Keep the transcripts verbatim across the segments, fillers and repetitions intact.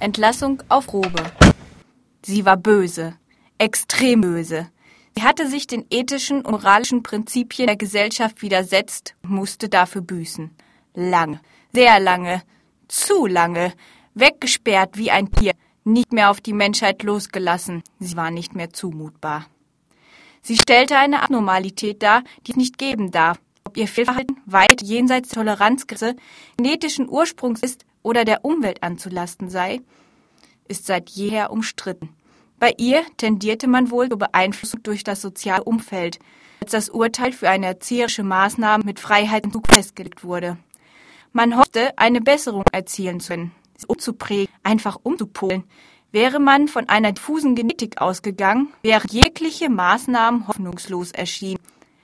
Entlassung auf Probe. Sie war böse, extrem böse. Sie hatte sich den ethischen und moralischen Prinzipien der Gesellschaft widersetzt und musste dafür büßen. Lange, sehr lange, zu lange, weggesperrt wie ein Tier, nicht mehr auf die Menschheit losgelassen. Sie war nicht mehr zumutbar. Sie stellte eine Abnormalität dar, die es nicht geben darf. Ob ihr Fehlverhalten weit jenseits der Toleranzgrenze genetischen Ursprungs ist oder der Umwelt anzulasten sei, ist seit jeher umstritten. Bei ihr tendierte man wohl zur Beeinflussung durch das soziale Umfeld, als das Urteil für eine erzieherische Maßnahme mit Freiheitsentzug festgelegt wurde. Man hoffte, eine Besserung erzielen zu können, sie umzuprägen, einfach umzupolen. Wäre man von einer diffusen Genetik ausgegangen, wären jegliche Maßnahmen hoffnungslos erschienen.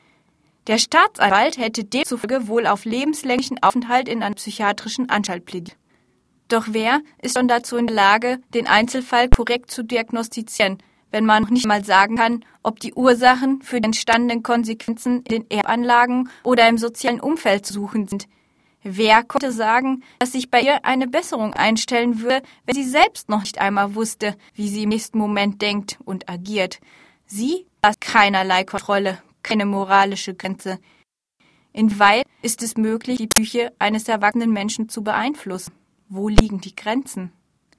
Der Staatsanwalt hätte demzufolge wohl auf lebenslänglichen Aufenthalt in einer psychiatrischen Anstalt plädiert. Doch wer ist schon dazu in der Lage, den Einzelfall korrekt zu diagnostizieren, wenn man noch nicht mal sagen kann, ob die Ursachen für die entstandenen Konsequenzen in den Erbanlagen oder im sozialen Umfeld zu suchen sind? Wer konnte sagen, dass sich bei ihr eine Besserung einstellen würde, wenn sie selbst noch nicht einmal wusste, wie sie im nächsten Moment denkt und agiert? Sie hat keinerlei Kontrolle, keine moralische Grenze. Inwieweit ist es möglich, die Psyche eines erwachsenen Menschen zu beeinflussen? Wo liegen die Grenzen?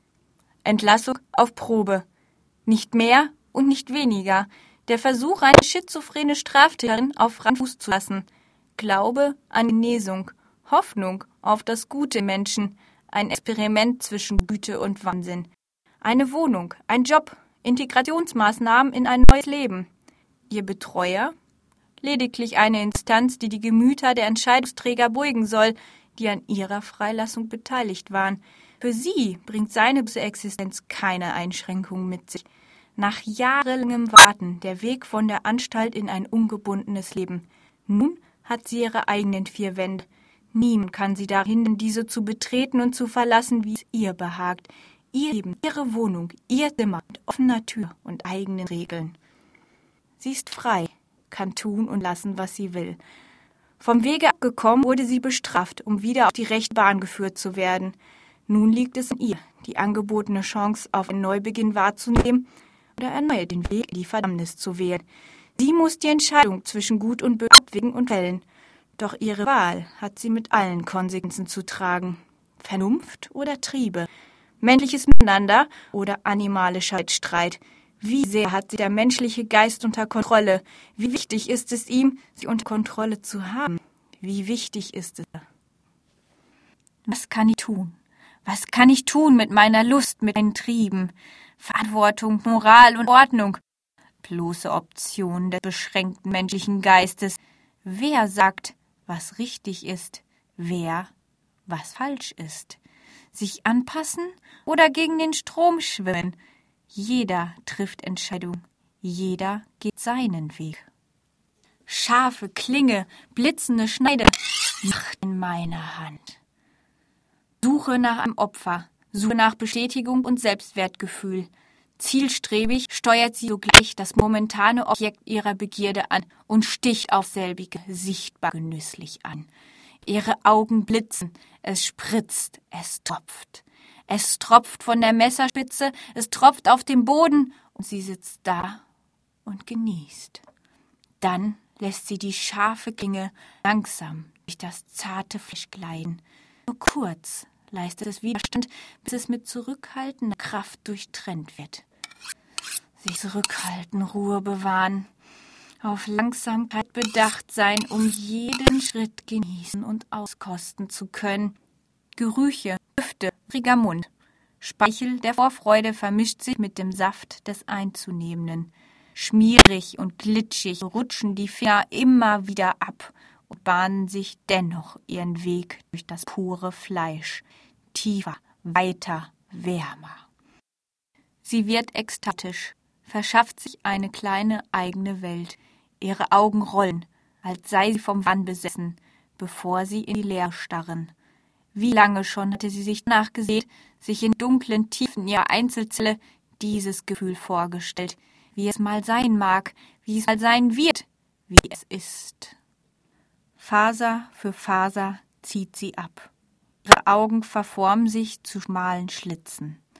Entlassung auf Probe. Nicht mehr und nicht weniger. Der Versuch, eine schizophrene Straftäterin auf freien Fuß zu lassen. Glaube an Genesung. Hoffnung auf das Gute im Menschen. Ein Experiment zwischen Güte und Wahnsinn. Eine Wohnung, ein Job, Integrationsmaßnahmen in ein neues Leben. Ihr Betreuer? Lediglich eine Instanz, die die Gemüter der Entscheidungsträger beruhigen soll, die an ihrer Freilassung beteiligt waren. Für sie bringt seine Existenz keine Einschränkungen mit sich. Nach jahrelangem Warten der Weg von der Anstalt in ein ungebundenes Leben. Nun hat sie ihre eigenen vier Wände. Niemand kann sie darin hindern, diese zu betreten und zu verlassen, wie es ihr behagt. Ihr Leben, ihre Wohnung, ihr Zimmer mit offener Tür und eigenen Regeln. Sie ist frei, kann tun und lassen, was sie will. Vom Wege abgekommen, wurde sie bestraft, um wieder auf die rechte Bahn geführt zu werden. Nun liegt es an ihr, die angebotene Chance auf einen Neubeginn wahrzunehmen oder erneut den Weg in die Verdammnis zu wählen. Sie muss die Entscheidung zwischen Gut und Böse abwägen und fällen. Doch ihre Wahl hat sie mit allen Konsequenzen zu tragen. Vernunft oder Triebe, menschliches Miteinander oder animalischer Streit. Wie sehr hat sie der menschliche Geist unter Kontrolle? Wie wichtig ist es ihm, sie unter Kontrolle zu haben? Wie wichtig ist es? Was kann ich tun? Was kann ich tun mit meiner Lust, mit meinen Trieben? Verantwortung, Moral und Ordnung. Bloße Optionen des beschränkten menschlichen Geistes. Wer sagt, was richtig ist? Wer, was falsch ist? Sich anpassen oder gegen den Strom schwimmen? Jeder trifft Entscheidung, jeder geht seinen Weg. Scharfe Klinge, blitzende Schneide, Macht in meiner Hand. Suche nach einem Opfer, suche nach Bestätigung und Selbstwertgefühl. Zielstrebig steuert sie sogleich das momentane Objekt ihrer Begierde an und sticht auf selbige sichtbar genüsslich an. Ihre Augen blitzen, es spritzt, es tropft. Es tropft von der Messerspitze, es tropft auf den Boden und sie sitzt da und genießt. Dann lässt sie die scharfe Klinge langsam durch das zarte Fleisch gleiten. Nur kurz leistet es Widerstand, bis es mit zurückhaltender Kraft durchtrennt wird. Sich zurückhalten, Ruhe bewahren, auf Langsamkeit bedacht sein, um jeden Schritt genießen und auskosten zu können. Gerüche, Düfte, rieger Mund. Speichel der Vorfreude vermischt sich mit dem Saft des Einzunehmenden. Schmierig und glitschig rutschen die Finger immer wieder ab und bahnen sich dennoch ihren Weg durch das pure Fleisch. Tiefer, weiter, wärmer. Sie wird ekstatisch, verschafft sich eine kleine eigene Welt. Ihre Augen rollen, als sei sie vom Wahn besessen, bevor sie in die Leere starren. Wie lange schon hatte sie sich nachgesehnt, sich in dunklen Tiefen ihrer Einzelzelle dieses Gefühl vorgestellt, wie es mal sein mag, wie es mal sein wird, wie es ist. Faser für Faser zieht sie ab. Ihre Augen verformen sich zu schmalen Schlitzen.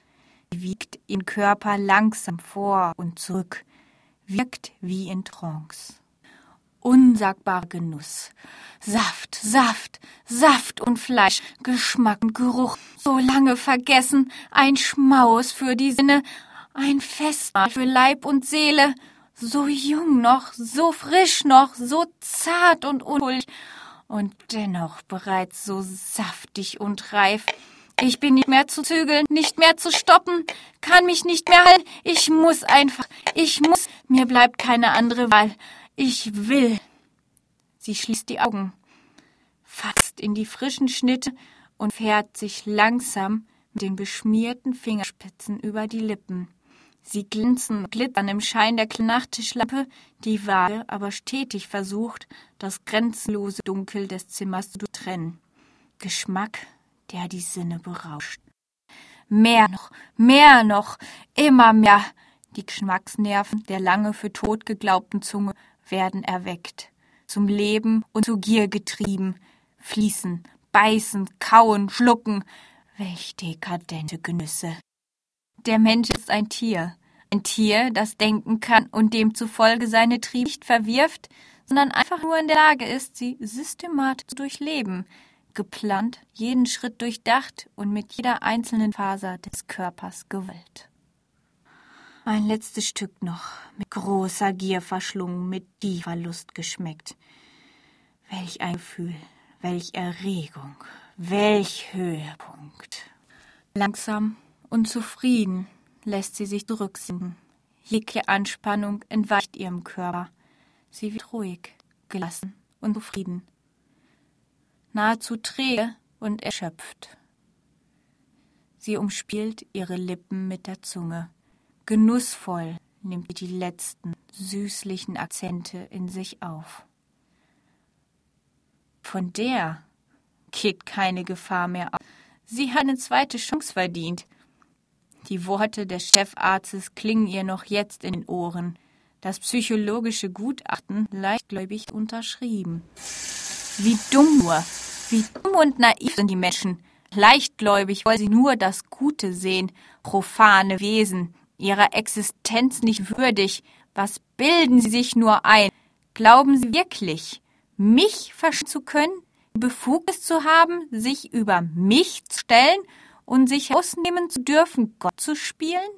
Sie wiegt ihren Körper langsam vor und zurück, wirkt wie in Trance. Unsagbarer Genuss. Saft, Saft, Saft und Fleisch, Geschmack und Geruch, so lange vergessen, ein Schmaus für die Sinne, ein Festmahl für Leib und Seele, so jung noch, so frisch noch, so zart und unschuldig und dennoch bereits so saftig und reif. Ich bin nicht mehr zu zügeln, nicht mehr zu stoppen, kann mich nicht mehr halten, ich muss einfach, ich muss, mir bleibt keine andere Wahl. Ich will. Sie schließt die Augen, fasst in die frischen Schnitte und fährt sich langsam mit den beschmierten Fingerspitzen über die Lippen. Sie glänzen und glitzern im Schein der Nachttischlampe, die vage, aber stetig versucht, das grenzenlose Dunkel des Zimmers zu trennen. Geschmack, der die Sinne berauscht. Mehr noch, mehr noch, immer mehr. Die Geschmacksnerven der lange für tot geglaubten Zunge werden erweckt, zum Leben und zu Gier getrieben, fließen, beißen, kauen, schlucken. Welch dekadente Genüsse. Der Mensch ist ein Tier, ein Tier, das denken kann und demzufolge seine Triebe nicht verwirft, sondern einfach nur in der Lage ist, sie systematisch zu durchleben, geplant, jeden Schritt durchdacht und mit jeder einzelnen Faser des Körpers gewollt. Ein letztes Stück noch, mit großer Gier verschlungen, mit tiefer Lust geschmeckt. Welch ein Gefühl, welch Erregung, welch Höhepunkt. Langsam und zufrieden lässt sie sich zurücksinken. Jegliche Anspannung entweicht ihrem Körper. Sie wird ruhig, gelassen und zufrieden. Nahezu träge und erschöpft. Sie umspielt ihre Lippen mit der Zunge. Genussvoll nimmt sie die letzten süßlichen Akzente in sich auf. Von der geht keine Gefahr mehr aus. Sie hat eine zweite Chance verdient. Die Worte des Chefarztes klingen ihr noch jetzt in den Ohren. Das psychologische Gutachten leichtgläubig unterschrieben. Wie dumm nur, wie dumm und naiv sind die Menschen. Leichtgläubig, weil sie nur das Gute sehen, profane Wesen, ihrer Existenz nicht würdig. Was bilden sie sich nur ein? Glauben sie wirklich, mich verstehen zu können, die Befugnis zu haben, sich über mich zu stellen und sich herausnehmen zu dürfen, Gott zu spielen?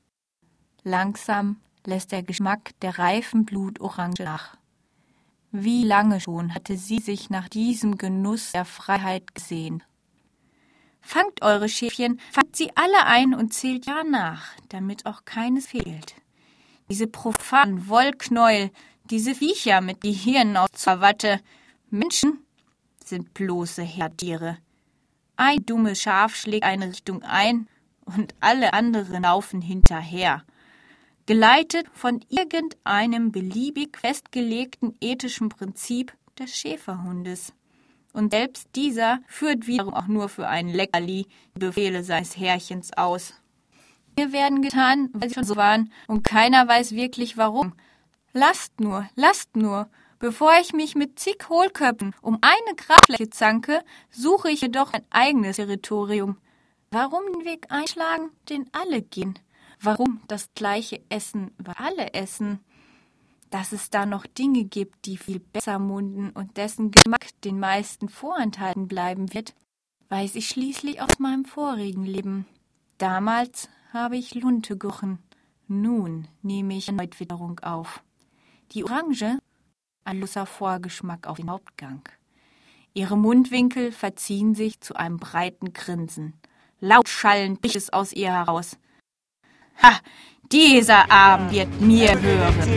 Langsam lässt der Geschmack der reifen Blutorange nach. Wie lange schon hatte sie sich nach diesem Genuss der Freiheit gesehen? Fangt eure Schäfchen, fangt sie alle ein und zählt ja nach, damit auch keines fehlt. Diese profanen Wollknäuel, diese Viecher mit Gehirn aus Watte, Menschen sind bloße Herdtiere. Ein dummes Schaf schlägt eine Richtung ein und alle anderen laufen hinterher. Geleitet von irgendeinem beliebig festgelegten ethischen Prinzip des Schäferhundes. Und selbst dieser führt wiederum auch nur für ein Leckerli die Befehle seines Herrchens aus. Wir werden getan, weil sie schon so waren, und keiner weiß wirklich warum. Lasst nur, lasst nur, bevor ich mich mit zig Hohlköpfen um eine Grabfläche zanke, suche ich jedoch ein eigenes Territorium. Warum den Weg einschlagen, den alle gehen? Warum das gleiche Essen, weil alle essen? Dass es da noch Dinge gibt, die viel besser munden und dessen Geschmack den meisten vorenthalten bleiben wird, weiß ich schließlich aus meinem vorigen Leben. Damals habe ich Lunte gerochen, nun nehme ich erneut Witterung auf. Die Orange, ein loser Vorgeschmack auf den Hauptgang. Ihre Mundwinkel verziehen sich zu einem breiten Grinsen. Laut schallend bricht es aus ihr heraus. Ha! Dieser Abend wird mir hören.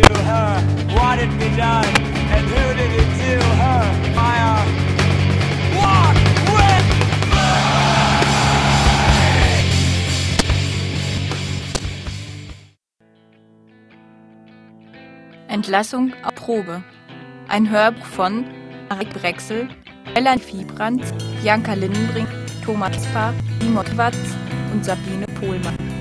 Entlassung auf Probe. Ein Hörbuch von Marek Brexel, Melanie Viehbrand, Bianca Lindenbrink, Thomas Paar, Dimot Watz und Sabine Pohlmann.